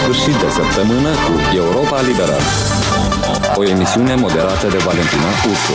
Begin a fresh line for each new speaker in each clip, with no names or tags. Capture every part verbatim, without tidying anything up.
sfârșit de săptămână cu Europa Liberă. O emisiune moderată de Valentina Ursu.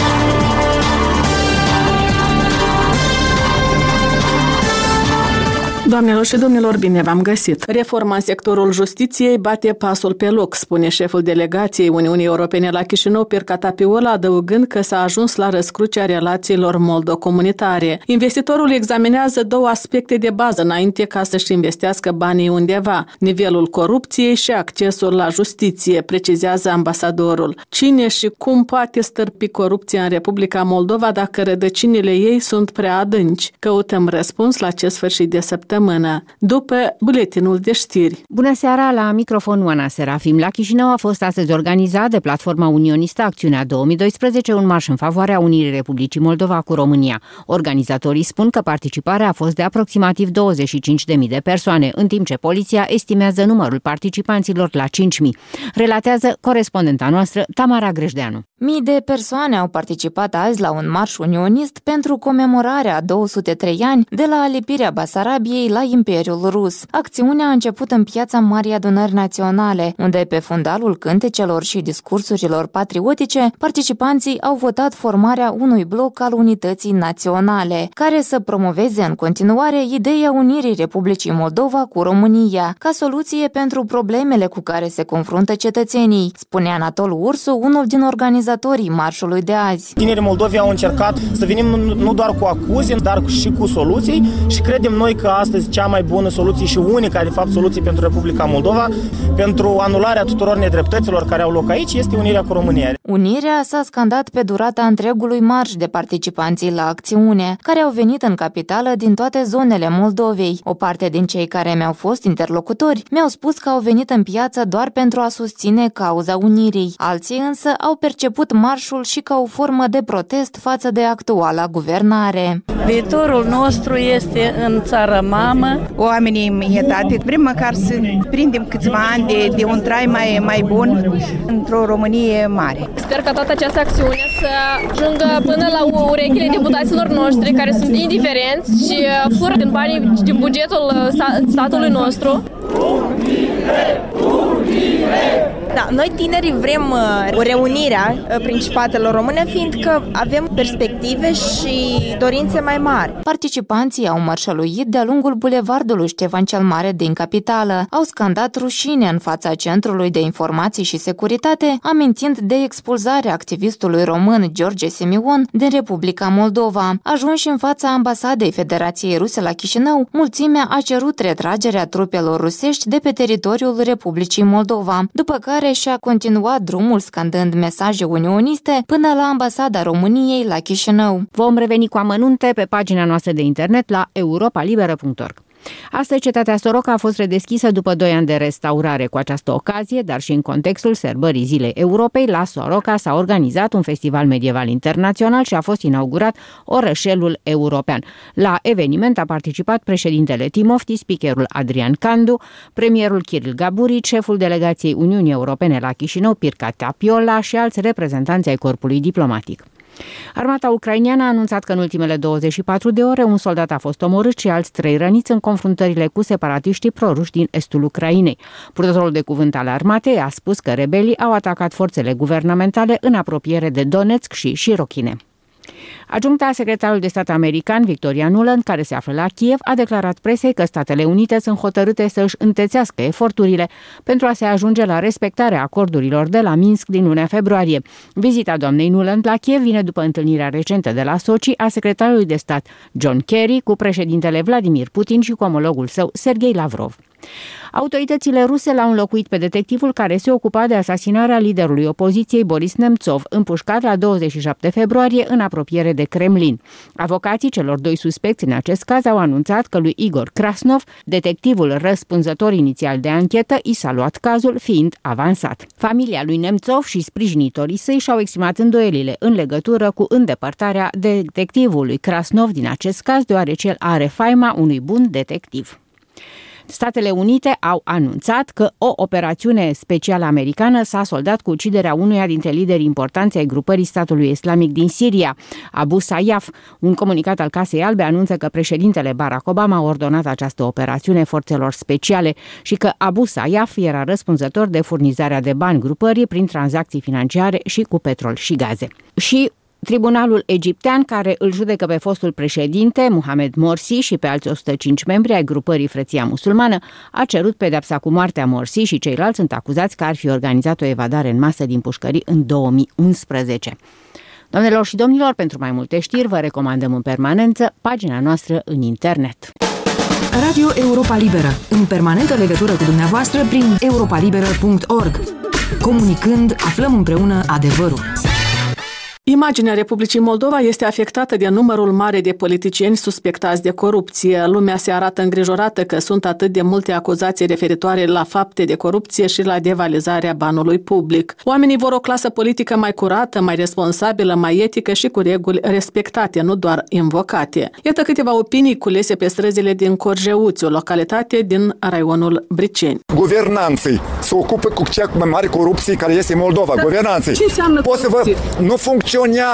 Doamnelor și domnilor, bine v-am găsit! Reforma în sectorul justiției bate pasul pe loc, spune șeful delegației Uniunii Europene la Chișinău, Pirca Tapiola, adăugând că s-a ajuns la răscrucea relațiilor moldo-comunitare. Investitorul examinează două aspecte de bază înainte ca să-și investească banii undeva: nivelul corupției și accesul la justiție, precizează ambasadorul. Cine și cum poate stârpi corupția în Republica Moldova dacă rădăcinile ei sunt prea adânci? Căutăm răspuns la acest sfârșit de săptămână, după buletinul de știri.
Bună seara, la microfon Oana Serafim. La Chișinău a fost astăzi organizat de platforma unionistă Acțiunea două mii doisprezece un marș în favoarea unirii Republicii Moldova cu România. Organizatorii spun că participarea a fost de aproximativ douăzeci și cinci de mii de persoane, în timp ce poliția estimează numărul participanților la cinci mii. Relatează corespondenta noastră Tamara Grejdeanu.
Mii de persoane au participat azi la un marș unionist pentru comemorarea a două sute trei ani de la alipirea Basarabiei la Imperiul Rus. Acțiunea a început în piața Marii Adunări Naționale, unde pe fundalul cântecelor și discursurilor patriotice, participanții au votat formarea unui bloc al unității naționale, care să promoveze în continuare ideea unirii Republicii Moldova cu România, ca soluție pentru problemele cu care se confruntă cetățenii, spune Anatol Ursu, unul din organizatorii marșului de azi.
Tinerii moldovi au încercat să venim nu doar cu acuze, dar și cu soluții și credem noi că astăzi cea mai bună soluție și unica, de fapt, soluție pentru Republica Moldova, pentru anularea tuturor nedreptăților care au loc aici, este unirea cu România.
Unirea s-a scandat pe durata întregului marș de participanții la acțiune, care au venit în capitală din toate zonele Moldovei. O parte din cei care mi-au fost interlocutori mi-au spus că au venit în piață doar pentru a susține cauza unirii. Alții însă au perceput marșul și ca o formă de protest față de actuala guvernare.
Viitorul nostru este în țara mamă.
Oamenii imediate, vrem măcar să prindem câțiva ani de, de un trai mai, mai bun într-o Românie mare.
Sper ca toată această acțiune să ajungă până la urechile deputaților noștri, care sunt indiferenți și fură din banii din bugetul statului nostru.
Unire! Unire!
Da, noi tinerii vrem uh, reunirea Principatelor Române, fiindcă avem perspective și dorințe mai mari.
Participanții au mărșăluit de-a lungul bulevardului Ștefan cel Mare din capitală. Au scandat rușine în fața Centrului de Informații și Securitate, amintind de expulzarea activistului român George Simion din Republica Moldova. Ajunși în fața ambasadei Federației Ruse la Chișinău, mulțimea a cerut retragerea trupelor rusești de pe teritoriul Republicii Moldova, după care și-a continuat drumul scandând mesaje unioniste până la ambasada României la Chișinău.
Vom reveni cu amănunte pe pagina noastră de internet la europa liberă punct org. Astăzi, cetatea Soroca a fost redeschisă după doi ani de restaurare. Cu această ocazie, dar și în contextul sărbării Zilei Europei, la Soroca s-a organizat un festival medieval internațional și a fost inaugurat orășelul european. La eveniment a participat președintele Timofti, speakerul Adrian Candu, premierul Kiril Gaburici, șeful delegației Uniunii Europene la Chișinău, Pirca Tapiola, și alți reprezentanți ai corpului diplomatic. Armata ucraineană a anunțat că în ultimele douăzeci și patru de ore un soldat a fost omorât și alți trei răniți în confruntările cu separatiștii proruși din estul Ucrainei. Purtătorul de cuvânt al armatei a spus că rebelii au atacat forțele guvernamentale în apropiere de Donetsk și Șirochine. Adjuncta secretarul de stat american, Victoria Nuland, care se află la Kiev, a declarat presei că Statele Unite sunt hotărâte să își întețească eforturile pentru a se ajunge la respectarea acordurilor de la Minsk din luna februarie. Vizita doamnei Nuland la Kiev vine după întâlnirea recentă de la Sochi a secretarului de stat John Kerry cu președintele Vladimir Putin și cu omologul său Sergei Lavrov. Autoritățile ruse l-au înlocuit pe detectivul care se ocupa de asasinarea liderului opoziției Boris Nemtsov, împușcat la douăzeci și șapte februarie în apropiere de Kremlin. Avocații celor doi suspecți în acest caz au anunțat că lui Igor Krasnov, detectivul răspunzător inițial de anchetă, i s-a luat cazul fiind avansat. Familia lui Nemtsov și sprijinitorii săi și-au exprimat îndoielile în legătură cu îndepărtarea detectivului Krasnov din acest caz, deoarece el are faima unui bun detectiv. Statele Unite au anunțat că o operațiune specială americană s-a soldat cu uciderea unuia dintre liderii importanți ai grupării statului islamic din Siria, Abu Sayyaf. Un comunicat al Casei Albe anunță că președintele Barack Obama a ordonat această operațiune forțelor speciale și că Abu Sayyaf era răspunzător de furnizarea de bani grupării prin tranzacții financiare și cu petrol și gaze. Și Tribunalul egiptean, care îl judecă pe fostul președinte Mohamed Morsi și pe alți o sută cinci membri ai grupării Frăția Musulmană, a cerut pedepsa cu moartea Morsi și ceilalți sunt acuzați că ar fi organizat o evadare în masă din pușcării în două mii unsprezece. Doamnelor și domnilor, pentru mai multe știri vă recomandăm în permanență pagina noastră în internet.
Radio Europa Liberă, în permanentă legătură cu dumneavoastră prin europa liberă punct org. Comunicând, aflăm împreună adevărul.
Imaginea Republicii Moldova este afectată de numărul mare de politicieni suspectați de corupție. Lumea se arată îngrijorată că sunt atât de multe acuzații referitoare la fapte de corupție și la devalizarea banului public. Oamenii vor o clasă politică mai curată, mai responsabilă, mai etică și cu reguli respectate, nu doar invocate. Iată câteva opinii culese pe străzile din Corjeuț, o localitate din raionul Briceni.
Guvernanții se ocupă cu cea mai mare corupție care este în Moldova.
Dar
Guvernanții.
Ce înseamnă
Pot să vă... Nu funcționează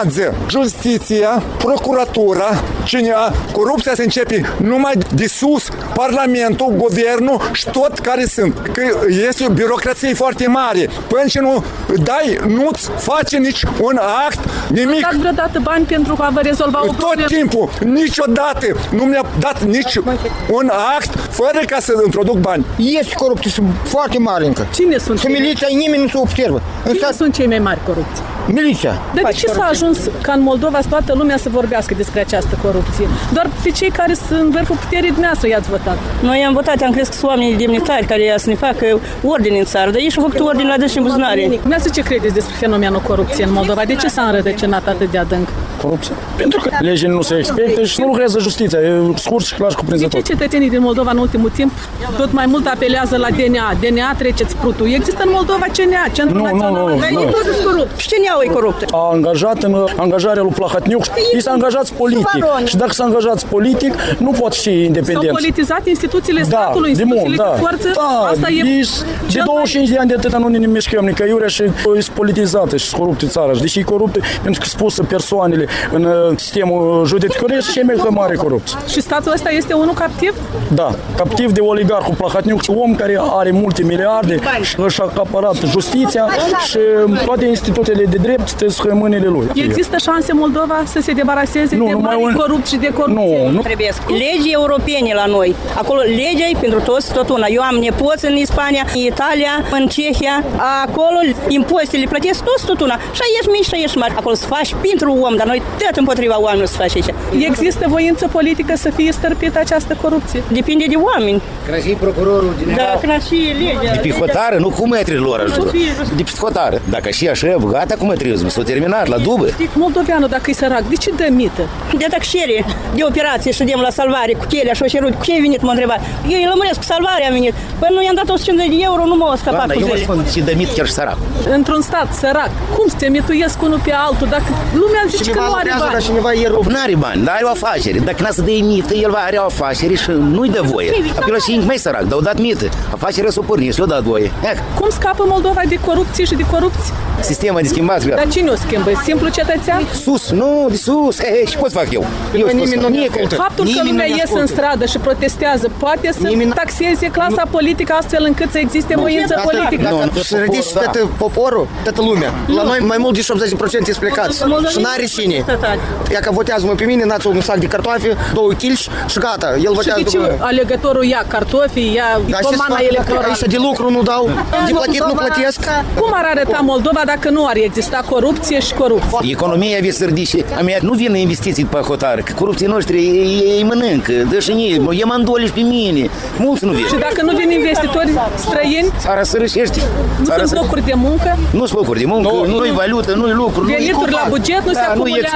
justiția, procuratura, cineva. Corupția se începe numai de sus, Parlamentul, Guvernul și tot care sunt. Că este o birocrație foarte mare. Până ce nu dai, nu-ți face nici un act, nimic.
Ați dat vreodată bani pentru a vă rezolva o problemă?
Tot timpul, niciodată nu mi-a dat nici un act fără ca să introduc bani.
Este corupție foarte mare încă.
Cine sunt?
Și miliția, nimeni nu se observă.
Cine Însă... sunt cei mai mari corupți?
Miliția.
Dar de ce s-a ajuns ca în Moldova toată lumea să vorbească despre această corupție? Doar pe cei care sunt în vârful puterii dumneavoastră i-ați votat.
Noi am votat, am crezut că sunt oamenii demnitari care ia să ne facă ordine în țară, dar ei și-au făcut ordine la dâns în buzunare.
Dumneavoastră ce credeți despre fenomenul corupției în Moldova? De ce s-a înrădăcinat atât de adânc?
Corupție? Pentru că legile nu se respectă și nu lucrează justiția. E scurt și clar și cuprinzător.
De ce cetățenii din Moldova în ultimul timp tot mai mult apelează la D N A? D N A treceți prutul. Există în Moldova C N A, Centrul Național.
Dar ei toți sunt corupți. Și C N A-ul e corupt.
A angajat în angajarea lui Plahatniuc. Ei s-a angajat politic. Și dacă s-a angajat politic, nu pot fi independent.
S-au politizat instituțiile
da,
statului, instituțiile de, mult, de
da.
forță.
Da,
Asta e
de douăzeci și cinci de ani de atâta nu ne mișcăm nicăiurea și e politizată și coruptă țara. Deși e coruptă pentru că spusă persoanele în sistemul judecătoresc și e mai mare corupție.
Și statul ăsta este unul captiv?
Da, captiv de oligarhul Plahatniuc, om care are multe miliarde și își a acaparat justiția și toate instituțiile de drept sunt în mâinile lui.
Există șanse Moldova să se debaraseze nu, de mari un... corupți și de corupție?
Nu, nu.
Trebuie legi europene la noi. Acolo legea e pentru toți tot una. Eu am nepoți în Spania, în Italia, în Cehia. Acolo impozitele plătesc toți tot una. șaizeci mici, șaizeci mari. Acolo să faci pentru om, dar noi tot împotriva oamenilor să faci aici.
Există voință politică să fie stărpită această corupție?
Depinde de oameni.
Când și procurorul general.
Da, când și legea.
De pe hotără, nu cu metrii lor ajută. De pe hotără. Dacă și așa, gata cu metrism, s-o terminat la dubă.
Moldoveanul, dacă e sărac, de ce dă mită?
De dacă șere de operație și dem la salvare cu chelea și o șerut, cu ce ai venit, m-a întrebat. Eu îi lămuresc, cu salvarea am venit. Păi nu i-am dat o sută cincizeci de euro, nu m-au scăpat cu zile.
Eu mă spun, și dă mit chiar și sărac.
Într-un stat sărac, cum se mituiesc unul pe altul dacă lumea zice că nu are bani?
Dar cineva e rău. Nu are bani, dar are o afacere. Dacă n-a să dă mită, el va are o afacere și nu-i dă voie. Apoi și mai sărac, dar o dat mită. Afacerea s-o porni și o dat voie.
Cum scapă Moldova de corupție și de corupție?
Sistema de schimbat.
Dar cine o schimbă? Simplu cetățean?
Sus, nu, de sus. He, he, și pot fac eu. eu
nimeni nu ne Faptul că lumea ies în stradă și protestează poate să nimeni taxeze clasa nu. politică astfel încât să existe voință politică.
Nu, nu, să ridici da. tot poporul, toată lumea. La noi mai mult de șaptezeci la sută sunt plecați. Și n-are cine. Ia că votează-mă pe mine, dați un sac de cartofi, două chilși și gata. El votează.
Și de ce alegătorul ia cartofi, ia comanda electorală?
Aici de lucru nu dau, de plătit nu plătesc.
Cum ar arăta Moldova dacă nu ar exista corupție și corupție?
Economia vie sărdișe. A mea nu vin investiții pe hotar, că corupții noștri ei mănâncă, dă și ei, e mandoliși pe mine. Mulți nu vin.
Și dacă nu vin investitori străini?
Țara sărășește.
Nu sunt locuri de muncă?
Nu sunt locuri de muncă, nu-i valută, nu-i lucru.
Venituri la buget nu se acumulează.
Nu-i export, nu-i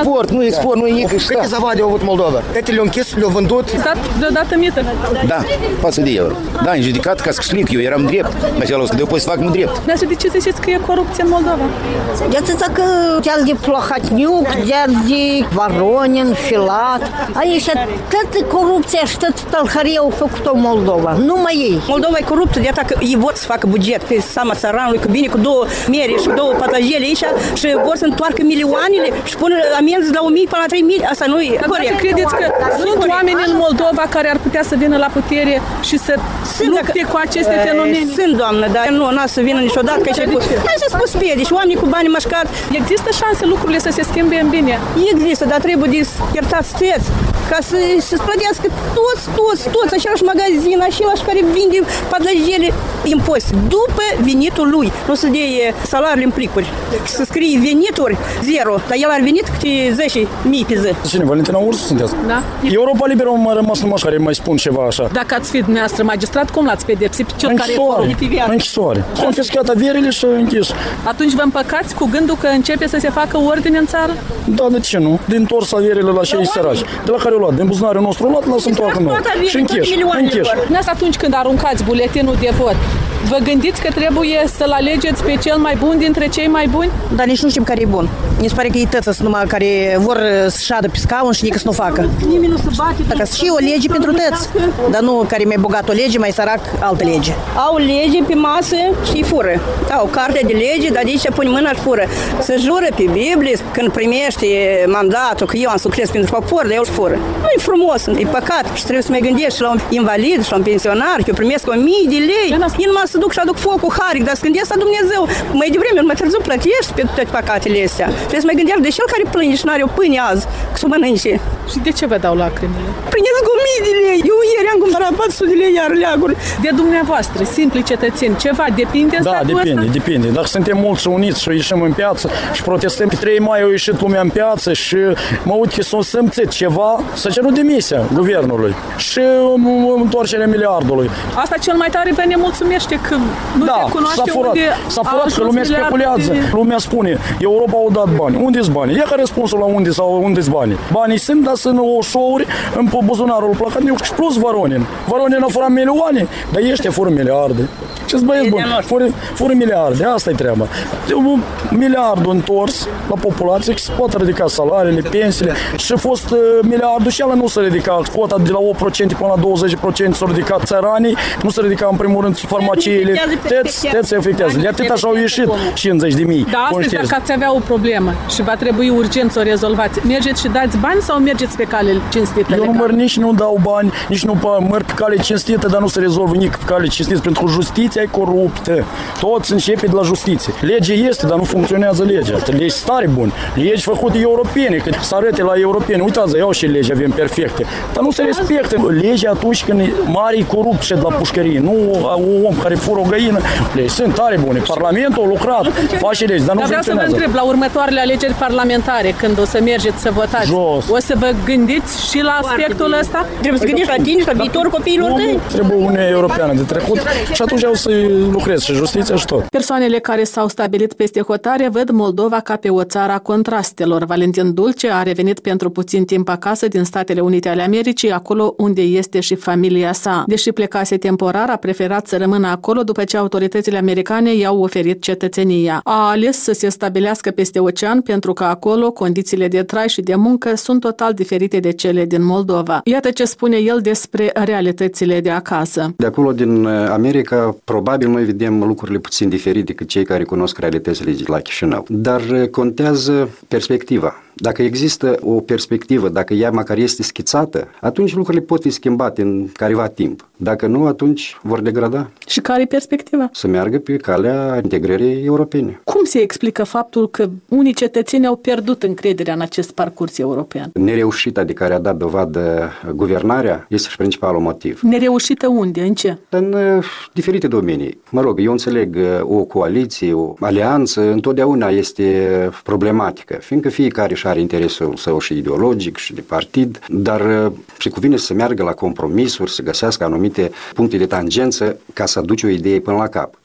export, nu nimic. Câte zavade au avut Moldova? Câte le-au închis, le-au vândut?
Stat deodată mită.
Da, față de euro. Da, în judicat, ca să explic, eu eram drept. Așa că depois să fac nu drept.
Dar de ce ziceți că e corupție în Moldova?
Iată că de-al de Plahotniuc, de-al de Voronin, Filat, aici toată corupția și tot tălhăria au făcut-o Moldova, numai ei.
Moldova e coruptă, de că ei vor să facă buget pe seama țăranului, că vine cu două mere și două patajele aici și vor să întoarcă milioanele și pun amenzi la o mie până la trei mii. Asta nu e corect.
Credeți că sunt oameni în Moldova care ar putea să vină la putere și să lupte cu aceste fenomene?
Sunt, doamnă, dar nu, n-a să vină niciodată. Că hai să spus piedici, oamenii cu bani mașcați.
Există șanse lucrurile să se schimbe în bine?
Există, dar trebuie de iertați tăți ca să, să-ți plătească toți, toți, toți, același magazin, același care vinde patajele impozit după venitul lui. Nu să dea salariile în plicuri. Să scrie venituri zero, dar el ar venit câte zece mii pe zi.
Cine? Valentina Ursu sunteți?
Da.
Europa Liberă m-a rămas numai care mai spun ceva așa.
Dacă ați fi dumneavoastră magistrat, cum l-ați pedepsit pe cel care e
corupit?
Închisoare.
Confiscat averile și închis.
Atunci vă împăcați cu gândul că începe să se facă ordine în țară?
Da, de ce nu? Din întors averile la cei săraci. De la care o luat, din buzunarul nostru luat, lasă întoarcă nouă. Și închiși, închiși.
Atunci când aruncați buletinul de vot, vă gândiți că trebuie să-l alegeți pe cel mai bun dintre cei mai buni?
Dar nici nu știm care e bun. Mi se pare că e tăță numai care vor să șadă pe scaun și nici să nu facă. Nimeni nu se bate. Dacă și o lege pentru tăți, dar nu care mai bogat o lege, mai sărac altă lege. Au lege pe masă și îi fură. Au carte de lege, dar de aici pune mâna și fură. Se jură pe Biblie când primește mandatul că eu am succes pentru popor, dar el fură. Nu e frumos, e păcat și trebuie să mai gândești și la un invalid și la un pensionar, că eu primesc o mie de lei. El mă să duc și aduc focul haric, dar să gândesc la Dumnezeu. Mai devreme, mai târziu plătești pe toate păcatele astea. Trebuie să mai gândești de cel care plânge și n-are o pâine azi, că să o mănânce.
Și de ce vă dau lacrimile?
Primesc o mie de lei. Eu ieri am cumpărat patru sute de lei iar leaguri.
De dumneavoastră, simpli cetățeni, ceva depinde
da,
statul
depinde,
ăsta?
depinde. Dacă suntem mulți uniți și ieșim în piață și protestăm, pe trei mai au ieșit lumea în piață și mă uit că s-au simțit ceva, s-a cerut demisia guvernului și întoarcerea miliardului.
Asta cel mai tare vă nemulțumește că nu
da,
se cunoaște
s-a furat,
unde
s-a furat că lumea speculează. De... Lumea spune, Europa au dat bani. Unde-s banii? Ia ca răspunsul la unde sau unde-s banii. Banii sunt, dar sunt o show-uri în buzunarul Plahotniuc și plus Voronin. Voronin a furat milioane, dar ăștia fură miliarde. Ce-ți băieți buni? Fură, fură miliarde, asta e treaba. Un miliardul întors la populație, că se pot ridica salariile, pensiile și a fost uh, miliardul și ala nu se ridica. Cota de la opt la sută până la douăzeci la sută s-a ridicat țăranii, nu se ridica în primul rând farmaciile. Tăți se afectează. De atât așa au ieșit cincizeci de mii.
Da, astăzi dacă ați avea o problemă și va trebui urgent să o rezolvați, mergeți și dați bani sau mergeți pe cale cinstită?
Eu nu măr, nici nu dau bani, nici nu măr pe cale cinstită, dar nu se rezolvă nici pe cale cinstită, pentru că justiția e coruptă. Toți începe de la justiție. Legea este, dar nu funcționează legea. Legi stare buni, legi făcute europene, că să arăte la europene. Uitați, iau și legi avem perfecte, dar nu se respectă legea atunci când e mare corupt și de la pușcărie. Nu un om care fură o găină. Legi sunt tare bune. Parlamentul a lucrat, face legi, dar nu
dar
funcționează.
Vreau să vă întreb, la următoarele alegeri parlamentare, când o să mergeți să votați,
jos.
O să vă gândiți și la aspectul ăsta?
Trebuie să gândiți la tine și la viitorul copiilor tăi.
Trebuie Uniunea Europeană de trecut și atunci o să lucrez și justiția și tot.
Persoanele care s-au stabilit peste hotare văd Moldova ca pe o țară a contrastelor. Valentin Dulce a revenit pentru puțin timp acasă din Statele Unite ale Americii, acolo unde este și familia sa. Deși plecase temporar, a preferat să rămână acolo după ce autoritățile americane i-au oferit cetățenia. A ales să se stabilească peste ocean pentru că acolo condițiile de trai și de muncă sunt total diferite de cele din Moldova. Iată ce spune el despre realitățile de acasă.
De acolo din America, probabil noi vedem lucrurile puțin diferite decât cei care cunosc realitățile de la Chișinău. Dar contează perspectiva. Dacă există o perspectivă, dacă ea măcar este schițată, atunci lucrurile pot fi schimbate în careva timp. Dacă nu, atunci vor degrada.
Și care e perspectiva?
Să meargă pe calea integrării europene.
Cum se explică faptul că unii cetățeni au pierdut încrederea în acest parcurs european?
Nereușita de care a dat dovadă guvernarea este și principalul motiv.
Nereușită unde? În ce?
În uh, diferite domenii. Mă rog, eu înțeleg uh, o coaliție, o alianță, întotdeauna este problematică, fiindcă fiecare și are interesul său și ideologic și de partid, dar uh, se cuvine să meargă la compromisuri, să găsească anumite puncte de tangență ca să aduce o idee până la cap.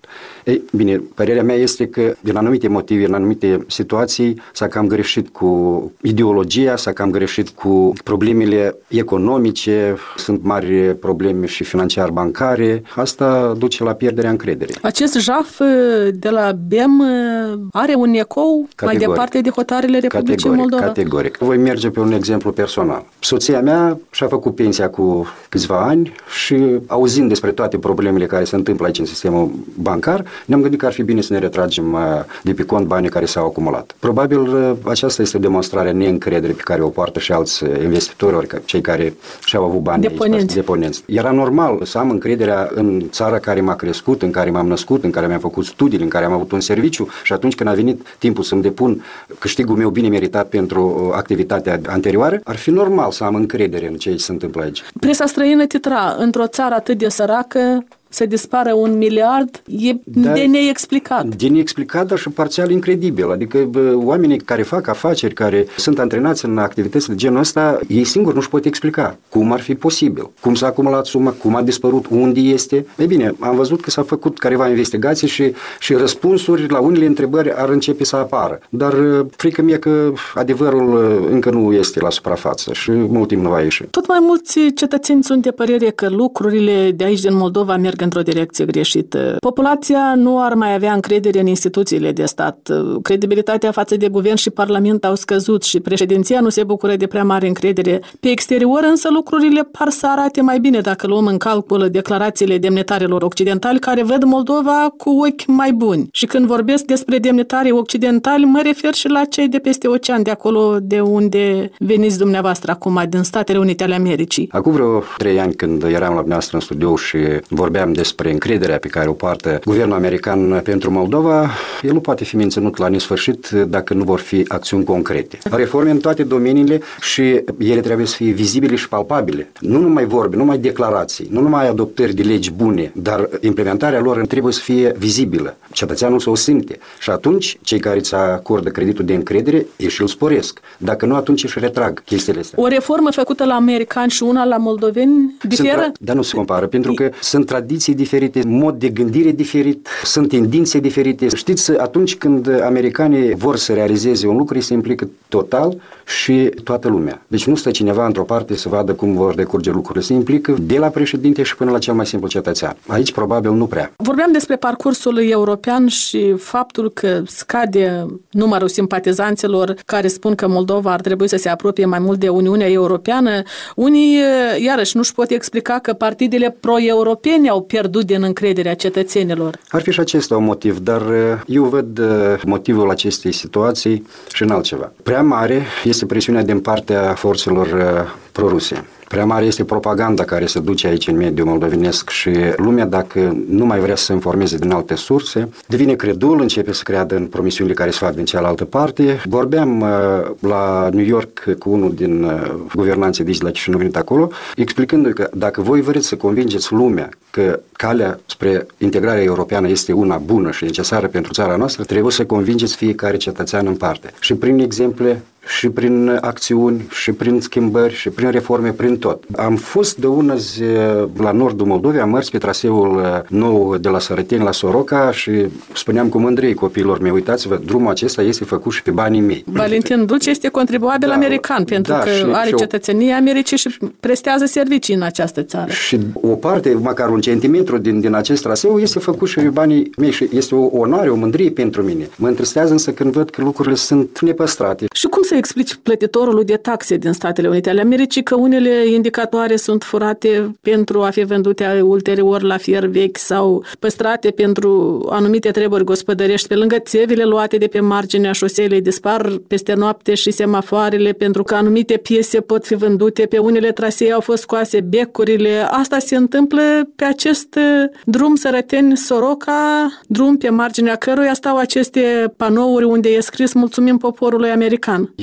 Ei, bine, părerea mea este că din anumite motive, în anumite situații s-a cam greșit cu ideologia, s-a cam greșit cu problemele economice, sunt mari probleme și financiar-bancare. Asta duce la pierderea încrederii.
Acest jaf de la B E M are un ecou mai departe de hotarele Republicii
categoric,
Moldova?
Categoric. Voi merge pe un exemplu personal. Soția mea și-a făcut pensia cu câțiva ani și auzind despre toate problemele care se întâmplă aici în sistemul bancar, ne-am gândit că ar fi bine să ne retragem de pe cont banii care s-au acumulat. Probabil aceasta este demonstrarea neîncrederii pe care o poartă și alți investitori, ori cei care și-au avut bani
deponenți.
Aici, deponenți. Era normal să am încrederea în țara care m-a crescut, în care m-am născut, în care mi-am făcut studiile, în care am avut un serviciu și atunci când a venit timpul să-mi depun câștigul meu bine meritat pentru activitatea anterioară, ar fi normal să am încredere în ce se întâmplă aici.
Presa străină titra, într-o țară atât de săracă, să dispară un miliard, e da, de neexplicat.
De neexplicat, dar și parțial incredibil. Adică bă, oamenii care fac afaceri, care sunt antrenați în activități de genul ăsta, ei singuri nu-și pot explica cum ar fi posibil, cum s-a acumulat suma, cum a dispărut, unde este. Ei bine, am văzut că s-a făcut careva investigații și, și răspunsuri la unele întrebări ar începe să apară. Dar frică mie că adevărul încă nu este la suprafață și mult timp nu va ieși.
Tot mai mulți cetățeni sunt de părere că lucrurile de aici din Moldova merg într-o direcție greșită. Populația nu ar mai avea încredere în instituțiile de stat. Credibilitatea față de guvern și parlament au scăzut și președinția nu se bucură de prea mare încredere. Pe exterior însă lucrurile par să arate mai bine dacă luăm în calcul declarațiile demnitarilor occidentali care văd Moldova cu ochi mai buni. Și când vorbesc despre demnitarii occidentali, mă refer și la cei de peste ocean, de acolo de unde veniți dumneavoastră acum, din Statele Unite ale Americii.
Acum vreo trei ani, când eram la dumneavoastră în studio și vorbeam despre încrederea pe care o poartă guvernul american pentru Moldova, el nu poate fi menținut la nesfârșit dacă nu vor fi acțiuni concrete. Reforme în toate domeniile și ele trebuie să fie vizibile și palpabile. Nu numai vorbe, nu numai declarații, nu numai adoptări de legi bune, dar implementarea lor trebuie să fie vizibilă. Cetățeanul să o simte. Și atunci, cei care îți acordă creditul de încredere, ei și îl sporesc. Dacă nu, atunci își retrag chestiile astea.
O reformă făcută la americani și una la moldoveni diferă?
Sunt, dar nu se compară, pentru că sunt tradiții diferite, mod de gândire diferit, sunt tendințe diferite. Știți, atunci când americanii vor să realizeze un lucru, se implică total și toată lumea. Deci nu stă cineva într-o parte să vadă cum vor decurge lucrurile. Se implică de la președinte și până la cel mai simplu cetățean. Aici probabil nu prea.
Vorbeam despre parcursul european și faptul că scade numărul simpatizanților care spun că Moldova ar trebui să se apropie mai mult de Uniunea Europeană. Unii, iarăși, nu-și pot explica că partidele pro-europene au pierdut din încrederea cetățenilor.
Ar fi și acesta un motiv, dar eu văd motivul acestei situații și în altceva. Prea mare este presiunea din partea forțelor pro-ruse. Prea mare este propaganda care se duce aici în mediul moldovenesc și lumea, dacă nu mai vrea să se informeze din alte surse, devine credul, începe să creadă în promisiunile care se fac din cealaltă parte. Vorbeam uh, la New York cu unul din uh, guvernanții de aici la Chișinău, venit acolo, explicându-i că dacă voi vreți să convingeți lumea că calea spre integrarea europeană este una bună și necesară pentru țara noastră, trebuie să convingeți fiecare cetățean în parte. Și prin exemple, și prin acțiuni, și prin schimbări, și prin reforme, prin tot. Am fost de una zi la nordul Moldovei, am mers pe traseul nou de la Sărăteni la Soroca și spuneam cu mândrie copiilor mei, uitați-vă, drumul acesta este făcut și pe banii mei.
Valentin Dulce este contribuabil da, american, pentru da, că și, are și cetățenie Americii și prestează servicii în această țară.
Și o parte, măcar un centimetru din, din acest traseu este făcut și pe banii mei și este o onoare, o mândrie pentru mine. Mă întristează însă când văd că lucrurile sunt nepăstrate.
Și cum să explici plătitorului de taxe din Statele Unite ale Americii că unele indicatoare sunt furate pentru a fi vândute ulterior la fier vechi sau păstrate pentru anumite treburi gospodărești, pe lângă țevile luate de pe marginea șoselei dispar peste noapte și semafoarele pentru că anumite piese pot fi vândute, pe unele trasee au fost scoase becurile. Asta se întâmplă pe acest drum Sărăteni-Soroca, drum pe marginea căruia stau aceste panouri unde e scris mulțumim poporului american.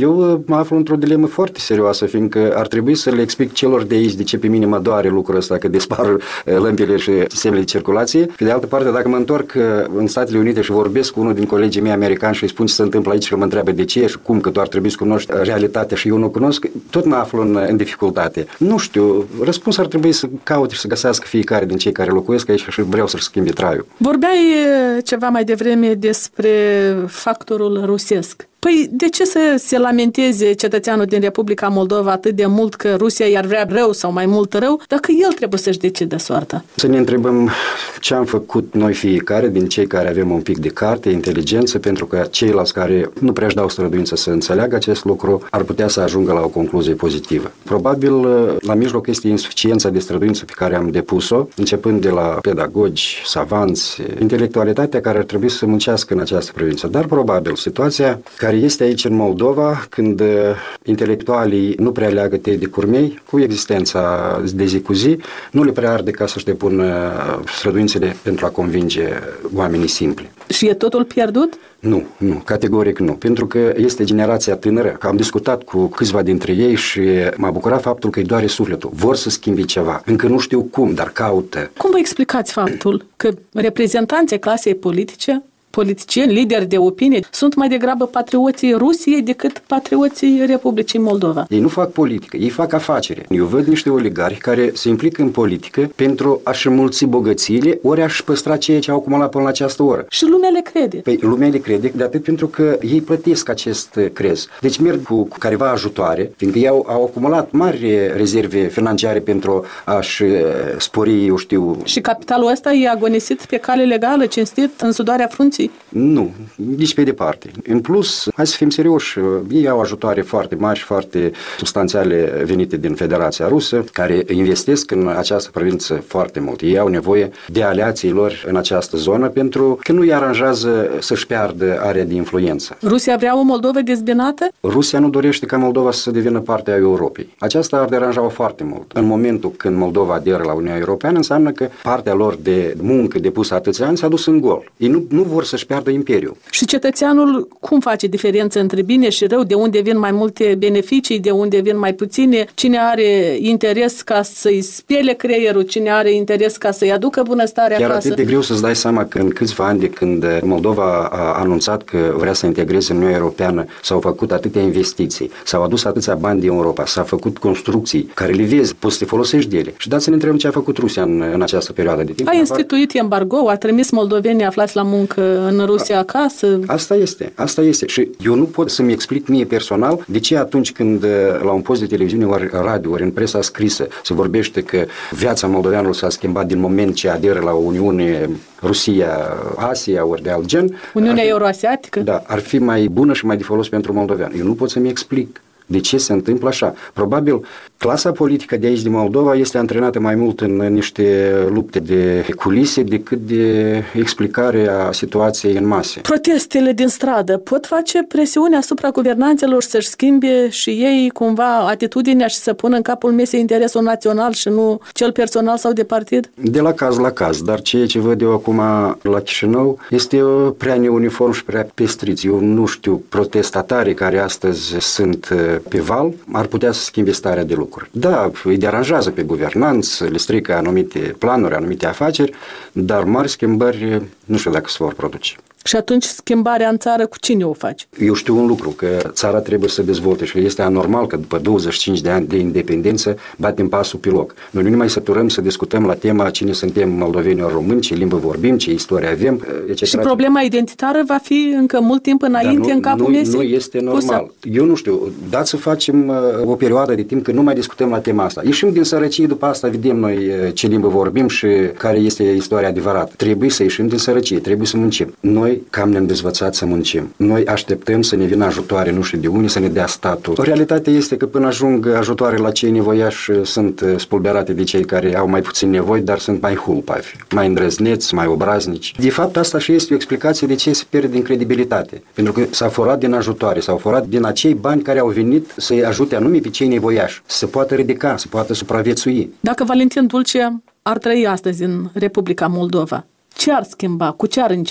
Eu mă aflu într-o dilemă foarte serioasă, fiindcă ar trebui să le explic celor de aici de ce pe mine mă doare lucrul ăsta, că dispar lămpile și sistemele de circulație. Pe de altă parte, dacă mă întorc în Statele Unite și vorbesc cu unul din colegii mei americani și îi spun ce se întâmplă aici și mă întreabă de ce și cum, că tu ar trebui să cunoști realitatea și eu nu cunosc, tot mă aflu în, în dificultate. Nu știu, răspunsul ar trebui să caute și să găsească fiecare din cei care locuiesc aici și vreau să-și schimbe traiul.
Vorbeai ceva mai devreme despre factorul rusesc. Păi de ce să se lamenteze cetățeanul din Republica Moldova atât de mult că Rusia i-ar vrea rău sau mai mult rău, dacă el trebuie să-și decide soarta?
Să ne întrebăm ce am făcut noi fiecare din cei care avem un pic de carte, inteligență, pentru că ceilalți care nu prea își dau străduință să înțeleagă acest lucru ar putea să ajungă la o concluzie pozitivă. Probabil la mijloc este insuficiența de străduință pe care am depus-o, începând de la pedagogi, savanți, intelectualitatea care ar trebui să muncească în această privință. Dar probabil situația care este aici în Moldova, când intelectualii nu prea leagă tei de curmei, cu existența de zi cu zi, nu le prea arde ca să-și depună străduințele pentru a convinge oamenii simpli.
Și e totul pierdut?
Nu, nu, categoric nu, pentru că este generația tânără. Am discutat cu câțiva dintre ei și m-a bucurat faptul că îi doare sufletul. Vor să schimbi ceva. Încă nu știu cum, dar caută.
Cum vă explicați faptul că reprezentanții clasei politice, politicieni, lideri de opinie, sunt mai degrabă patrioții Rusiei decât patrioții Republicii Moldova?
Ei nu fac politică, ei fac afacere. Eu văd niște oligarhi care se implică în politică pentru a-și înmulți bogățiile, ori a-și păstra ceea ce au acumulat până la această oră.
Și lumea le crede.
Păi lumea le crede, de atât pentru că ei plătesc acest crez. Deci merg cu, cu careva ajutoare, fiindcă ei au, au acumulat mari rezerve financiare pentru a-și spori, eu știu...
Și capitalul ăsta e agonisit pe cale legală, cinstit, în sudoarea frunții?
Nu, nici pe departe. În plus, hai să fim serioși, ei au ajutoare foarte mari și foarte substanțiale venite din Federația Rusă, care investesc în această privință foarte mult. Ei au nevoie de aliații lor în această zonă pentru că nu îi aranjează să-și piardă area de influență.
Rusia vrea o Moldovă dezbinată?
Rusia nu dorește ca Moldova să devină parte a Europei. Aceasta ar deranja-o foarte mult. În momentul când Moldova aderă la Uniunea Europeană, înseamnă că partea lor de muncă depusă atâția ani s-a dus în gol. Ei nu, nu vor să-și piardă imperiul.
Și cetățeanul cum face diferență între bine și rău? De unde vin mai multe beneficii, de unde vin mai puține? Cine are interes ca să-i spele creierul? Cine are interes ca să-i aducă bunăstarea
acasă?
acasă?
Chiar atât de greu să-ți dai seama că în câțiva ani de când Moldova a anunțat că vrea să integreze în Uniunea Europeană, s-au făcut atâtea investiții, s-au adus atâția bani din Europa, s-au făcut construcții care le vezi, poți să te folosești de ele. Și dați să ne întrebăm ce a făcut Rusia în, în această perioadă de timp.
A instituit embargo, a trimis moldovenii aflați la muncă în Rusia acasă.
Asta este, asta este. Și eu nu pot să-mi explic mie personal de ce atunci când la un post de televiziune ori radio, ori în presa scrisă se vorbește că viața moldoveanului s-a schimbat din moment ce aderă la o Uniune Rusia, Asia, ori de alt gen.
Uniunea
fi,
Euroasiatică?
Da, ar fi mai bună și mai de folos pentru moldovean. Eu nu pot să-mi explic de ce se întâmplă așa. Probabil clasa politică de aici din Moldova este antrenată mai mult în niște lupte de culise decât de explicare a situației în mase.
Protestele din stradă pot face presiune asupra guvernanților să-și schimbe și ei cumva atitudinea și să pună în capul mesei interesul național și nu cel personal sau de partid?
De la caz la caz, dar ceea ce văd eu acum la Chișinău este prea neuniform și prea pestriț. Eu nu știu, protestatarii care astăzi sunt pe val ar putea să schimbe starea de lucruri. Da, îi deranjează pe guvernanți, le strică anumite planuri, anumite afaceri, dar mari schimbări nu știu dacă se vor produce.
Și atunci schimbarea în țară cu cine o faci?
Eu știu un lucru, că țara trebuie să dezvolte și este anormal că după douăzeci și cinci de ani de independență batem pasul pe loc. Noi nu ne mai săturăm să discutăm la tema cine suntem moldoveni ori români, ce limbă vorbim, ce istorie avem, et cetera.
Și problema identitară va fi încă mult timp înainte nu, în capul
nu,
mesei?
Nu este normal. Pusă. Eu nu știu, dați să facem uh, o perioadă de timp când nu mai discutăm la tema asta. Ieșim din sărăcie, după asta vedem noi uh, ce limbă vorbim și care este istoria adevărată. Trebuie să ieșim din sărăcie, trebuie să muncim. Noi cam ne-am dezvățat să muncim. Noi așteptăm să ne vină ajutoare, nu știu de unde, să ne dea statul. Realitatea este că până ajung ajutoare la cei nevoiași sunt spulberate de cei care au mai puțin nevoi, dar sunt mai hulpavi, mai îndrăzneți, mai obraznici. De fapt, asta și este o explicație de ce se pierde din credibilitate. Pentru că s-a furat din ajutoare, s-au furat din acei bani care au venit să-i ajute anume pe cei nevoiași, să se poată ridica, să poată supraviețui.
Dacă Valentin Dulce ar trăi astăzi în Republica Moldova, ce ar schimba? Cu ce ar începe?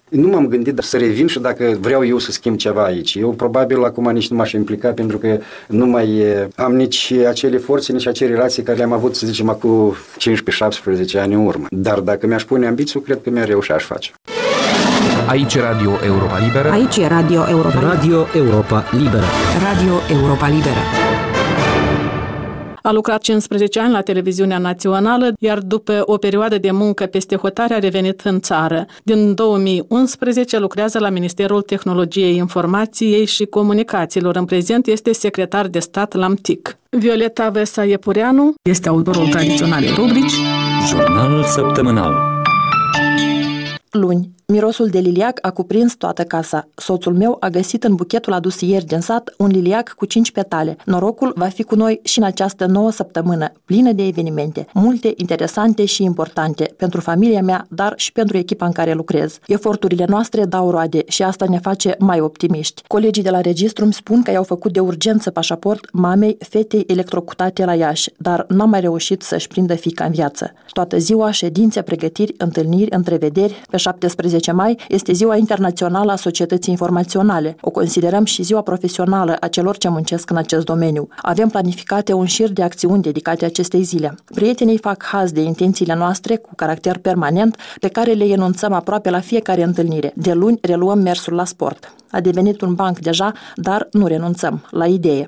Nu m-am gândit să revin și dacă vreau eu să schimb ceva aici. Eu probabil acum nici nu m-aș implica pentru că nu mai am nici acele forțe, nici acele relații care le-am avut, să zicem, acum cincisprezece șaptesprezece ani în urmă. Dar dacă mi-aș pune ambițiu, cred că mi-ar reuși aș face.
Aici e Radio Europa Liberă.
Aici e Radio Europa Liberă.
Radio Europa Liberă.
Radio Europa Liberă.
A lucrat cincisprezece ani la televiziunea națională, iar după o perioadă de muncă peste hotare a revenit în țară. Din două mii unsprezece lucrează la Ministerul Tehnologiei Informației și Comunicațiilor. În prezent este secretar de stat la M T I C. Violeta Vesa Iepureanu este autorul tradiționalei rubrici
Jurnalul săptămânal.
Luni. Mirosul de liliac a cuprins toată casa. Soțul meu a găsit în buchetul adus ieri din sat un liliac cu cinci petale. Norocul va fi cu noi și în această nouă săptămână, plină de evenimente, multe interesante și importante pentru familia mea, dar și pentru echipa în care lucrez. Eforturile noastre dau roade și asta ne face mai optimiști. Colegii de la registru îmi spun că i-au făcut de urgență pașaport mamei fetei electrocutate la Iași, dar n-a mai reușit să-și prindă fiica în viață. Toată ziua, ședințe, pregătiri, întâlniri, întrevederi. Pe șaptesprezece mai este Ziua Internațională a Societății Informaționale. O considerăm și ziua profesională a celor ce muncesc în acest domeniu. Avem planificate un șir de acțiuni dedicate acestei zile. Prietenii fac haz de intențiile noastre cu caracter permanent, pe care le enunțăm aproape la fiecare întâlnire. De luni reluăm mersul la sport. A devenit un banc deja, dar nu renunțăm la idee.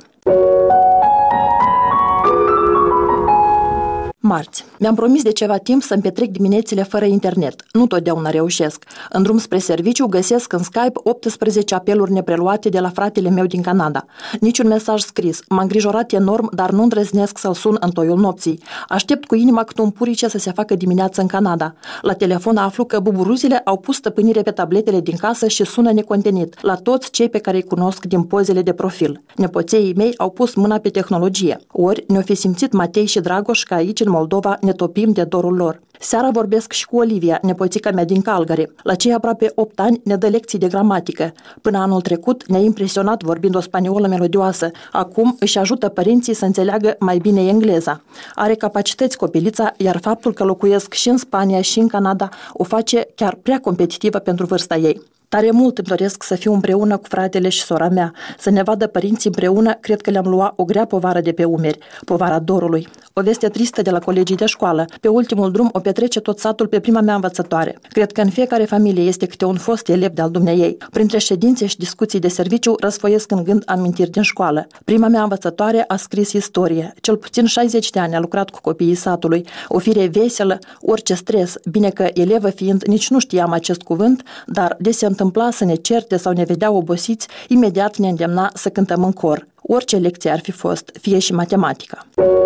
Marți. Mi-am promis de ceva timp să-mi petrec diminețile fără internet. Nu totdeauna reușesc. În drum spre serviciu găsesc în Skype optsprezece apeluri nepreluate de la fratele meu din Canada. Niciun mesaj scris. M-a îngrijorat enorm, dar nu îndrăznesc să-l sun în toiul nopții. Aștept cu inima cât un purice să se facă dimineață în Canada. La telefon aflu că buburuzile au pus stăpânire pe tabletele din casă și sună necontenit la toți cei pe care îi cunosc din pozele de profil. Nepoței mei au pus mâna pe tehnologie. Ori ne-o fi simțit Matei și Dragoș că aici în Moldova ne topim de dorul lor. Seara vorbesc și cu Olivia, nepoțica mea din Calgary. La cei aproape opt ani ne dă lecții de gramatică. Până anul trecut ne-a impresionat vorbind o spaniolă melodioasă. Acum își ajută părinții să înțeleagă mai bine engleza. Are capacități copilița, iar faptul că locuiesc și în Spania și în Canada o face chiar prea competitivă pentru vârsta ei. Tare mult îmi doresc să fiu împreună cu fratele și sora mea. Să ne vadă părinții împreună, cred că le-am luat o grea povară de pe umeri, povara dorului. O veste tristă de la colegii de școală. Pe ultimul drum o petrece tot satul pe prima mea învățătoare. Cred că în fiecare familie este câte un fost elev de-al dumneiei. Printre ședințe și discuții de serviciu răsfoiesc în gând amintiri din școală. Prima mea învățătoare a scris istorie. Cel puțin șaizeci de ani a lucrat cu copiii satului. O fire veselă, orice stres, bine că elevă fiind nici nu știam acest cuvânt, dar de se întâmpla să ne certe sau ne vedea obosiți, imediat ne îndemna să cântăm în cor. Orice lecție ar fi fost, fie și matematica.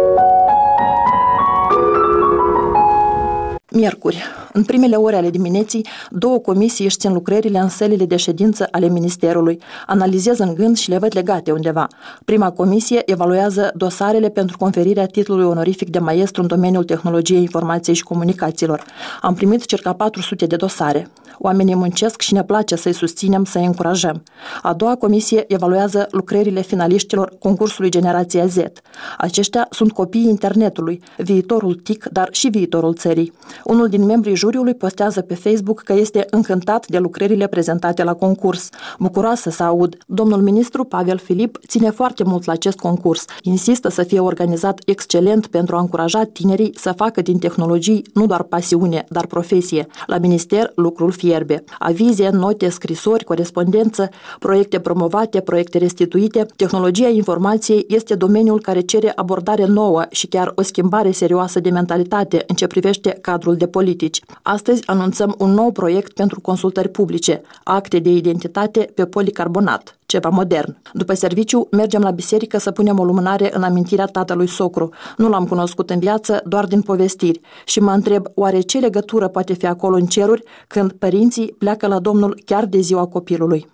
Miercuri. În primele ore ale dimineții, două comisii își țin lucrările în sălile de ședință ale Ministerului. Analizez în gând și le văd legate undeva. Prima comisie evaluează dosarele pentru conferirea titlului onorific de maestru în domeniul tehnologiei informației și comunicațiilor. Am primit circa patru sute de dosare. Oamenii muncesc și ne place să-i susținem, să-i încurajăm. A doua comisie evaluează lucrările finaliștilor concursului Generația Z. Aceștia sunt copiii internetului, viitorul T I C, dar și viitorul țării. Unul din membrii juriului postează pe Facebook că este încântat de lucrările prezentate la concurs. Bucuroasă să aud. Domnul ministru Pavel Filip ține foarte mult la acest concurs. Insistă să fie organizat excelent pentru a încuraja tinerii să facă din tehnologii nu doar pasiune, dar profesie. La minister lucrul fierbe. Avize, note, scrisori, corespondență, proiecte promovate, proiecte restituite. Tehnologia informației este domeniul care cere abordare nouă și chiar o schimbare serioasă de mentalitate în ce privește cadrul de politici. Astăzi anunțăm un nou proiect pentru consultări publice, acte de identitate pe policarbonat, ceva modern. După serviciu, mergem la biserică să punem o lumânare în amintirea tatălui socru. Nu l-am cunoscut în viață, doar din povestiri. Și mă întreb, oare ce legătură poate fi acolo în ceruri când părinții pleacă la Domnul chiar de ziua copilului?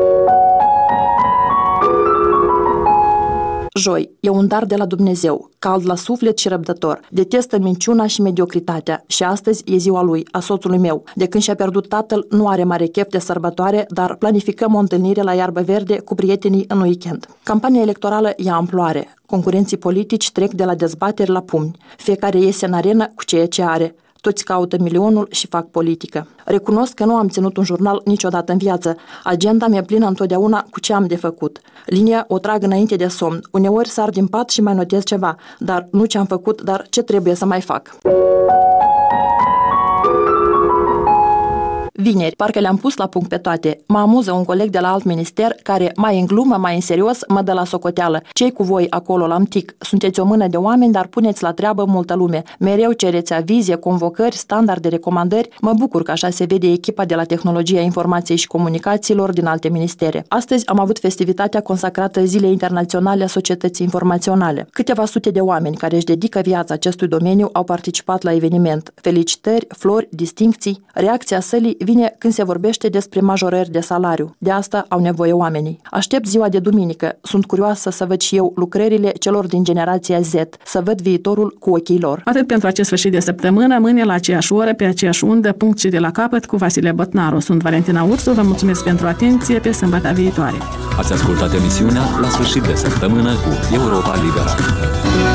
Joi. E un dar de la Dumnezeu, cald la suflet și răbdător. Detestă minciuna și mediocritatea și astăzi e ziua lui, a soțului meu. De când și-a pierdut tatăl, nu are mare chef de sărbătoare, dar planificăm o întâlnire la Iarbă Verde cu prietenii în weekend. Campania electorală ia amploare. Concurenții politici trec de la dezbateri la pumni. Fiecare iese în arenă cu ceea ce are. Toți caută milionul și fac politică. Recunosc că nu am ținut un jurnal niciodată în viață. Agenda mi-e plină întotdeauna cu ce am de făcut. Linia o trag înainte de somn. Uneori sar din pat și mai notez ceva, dar nu ce am făcut, dar ce trebuie să mai fac. Vineri, parcă le-am pus la punct pe toate. Mă amuză un coleg de la alt minister care, mai în glumă, mai în serios, mă dă la socoteală. Ce-i cu voi acolo la M T I C? Sunteți o mână de oameni, dar puneți la treabă multă lume. Mereu cereți avizie, convocări, standarde, recomandări. Mă bucur că așa se vede echipa de la Tehnologia Informației și Comunicațiilor din alte ministere. Astăzi am avut festivitatea consacrată Zilei Internaționale a Societății Informaționale. Câteva sute de oameni care își dedică viața acestui domeniu au participat la eveniment. Felicitări, flori, distincții. Reacția sălii vine când se vorbește despre majorări de salariu. De asta au nevoie oamenii. Aștept ziua de duminică. Sunt curioasă să văd și eu lucrările celor din generația Z, să văd viitorul cu ochii lor.
Atât pentru acest sfârșit de săptămână, mâine la aceeași oră, pe aceeași undă, punct și de la capăt cu Vasile Bătnaru. Sunt Valentina Ursu, vă mulțumesc pentru atenție, pe sâmbătă viitoare.
Ați ascultat emisiunea La sfârșit de săptămână cu Europa Liberă.